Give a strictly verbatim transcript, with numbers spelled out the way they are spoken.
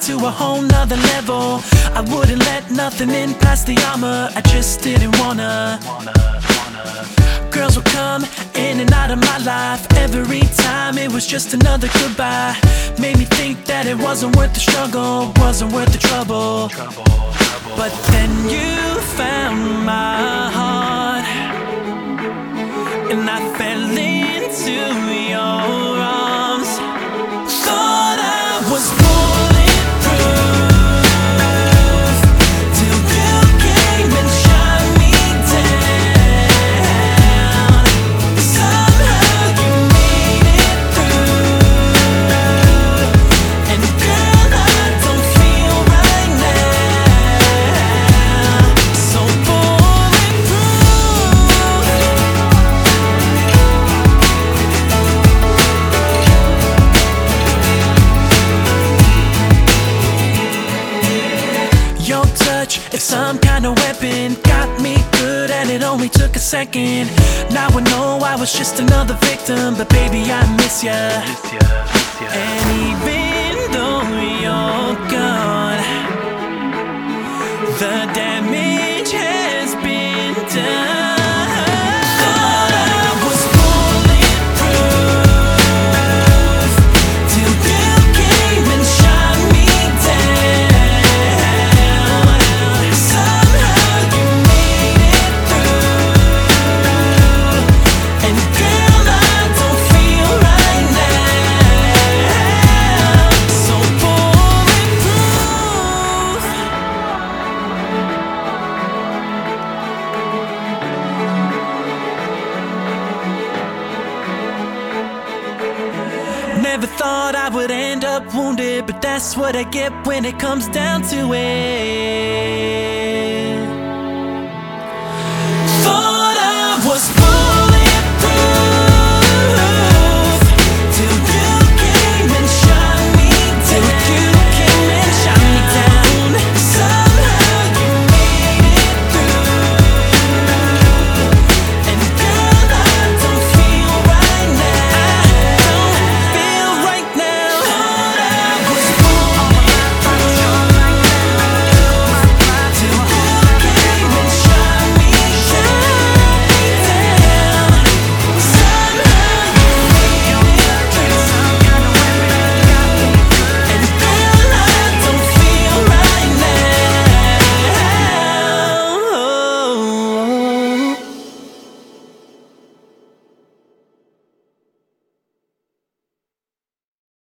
to a whole nother level. I wouldn't let nothing in past the armor. I just didn't wanna. Girls would come in and out of my life. Every time it was just another goodbye. Made me think that it wasn't worth the struggle, wasn't worth the trouble. But then you found my heart, and I fell into your arms. Thought I was bulletproof, till you came and shot me down. Somehow you made it through, and girl, I don't feel right now. So your touch is some kind of weapon, got me good and it only took a second. Now I know I was just another victim, but baby I miss ya. And even though you're gone, the damage has been done. Never thought I would end up wounded, but that's what I get when it comes down to it.